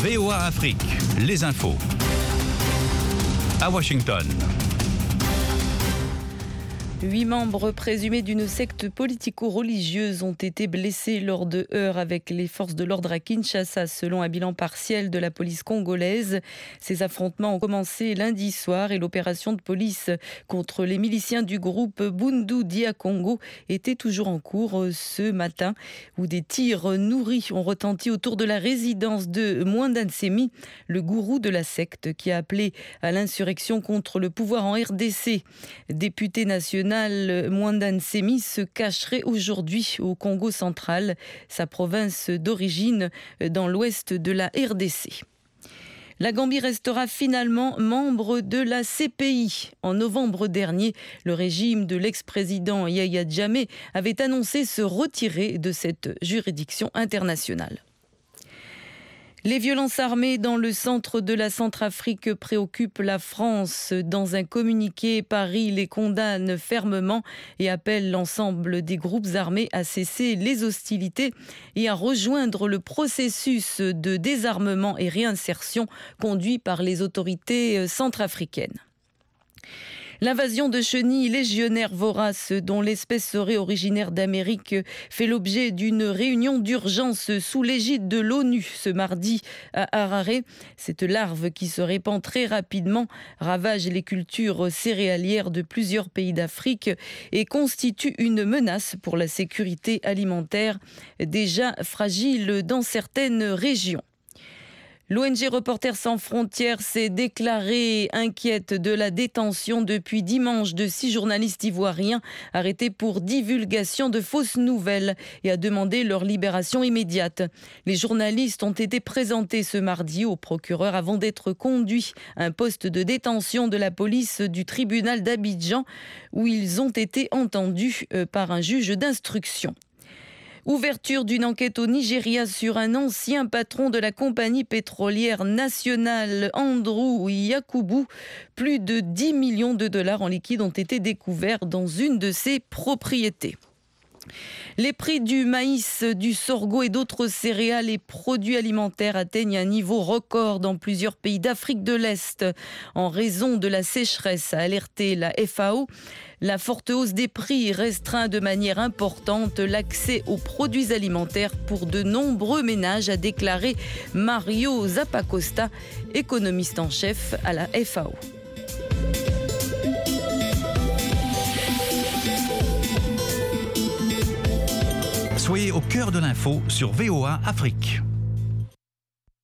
VOA Afrique, les infos. À Washington. 8 membres présumés d'une secte politico-religieuse ont été blessés lors de heurts avec les forces de l'ordre à Kinshasa, selon un bilan partiel de la police congolaise. Ces affrontements ont commencé lundi soir et l'opération de police contre les miliciens du groupe Bundu Dia Congo était toujours en cours ce matin, où des tirs nourris ont retenti autour de la résidence de Mwanda Nsemi, le gourou de la secte qui a appelé à l'insurrection contre le pouvoir en RDC. Député national, Mwanda Nsemi se cacherait aujourd'hui au Congo central, sa province d'origine dans l'ouest de la RDC. La Gambie restera finalement membre de la CPI. En novembre dernier, le régime de l'ex-président Yahya Jammeh avait annoncé se retirer de cette juridiction internationale. Les violences armées dans le centre de la Centrafrique préoccupent la France. Dans un communiqué, Paris les condamne fermement et appelle l'ensemble des groupes armés à cesser les hostilités et à rejoindre le processus de désarmement et réinsertion conduit par les autorités centrafricaines. L'invasion de chenilles légionnaires voraces, dont l'espèce serait originaire d'Amérique, fait l'objet d'une réunion d'urgence sous l'égide de l'ONU ce mardi à Harare. Cette larve, qui se répand très rapidement, ravage les cultures céréalières de plusieurs pays d'Afrique et constitue une menace pour la sécurité alimentaire, déjà fragile dans certaines régions. L'ONG Reporters sans frontières s'est déclarée inquiète de la détention depuis dimanche de 6 journalistes ivoiriens arrêtés pour divulgation de fausses nouvelles et a demandé leur libération immédiate. Les journalistes ont été présentés ce mardi au procureur avant d'être conduits à un poste de détention de la police du tribunal d'Abidjan où ils ont été entendus par un juge d'instruction. Ouverture d'une enquête au Nigeria sur un ancien patron de la compagnie pétrolière nationale, Andrew Yakubu. Plus de 10 millions de dollars en liquide ont été découverts dans une de ses propriétés. Les prix du maïs, du sorgho et d'autres céréales et produits alimentaires atteignent un niveau record dans plusieurs pays d'Afrique de l'Est en raison de la sécheresse, a alerté la FAO. La forte hausse des prix restreint de manière importante l'accès aux produits alimentaires pour de nombreux ménages, a déclaré Mario Zappacosta, économiste en chef à la FAO. Soyez au cœur de l'info sur VOA Afrique.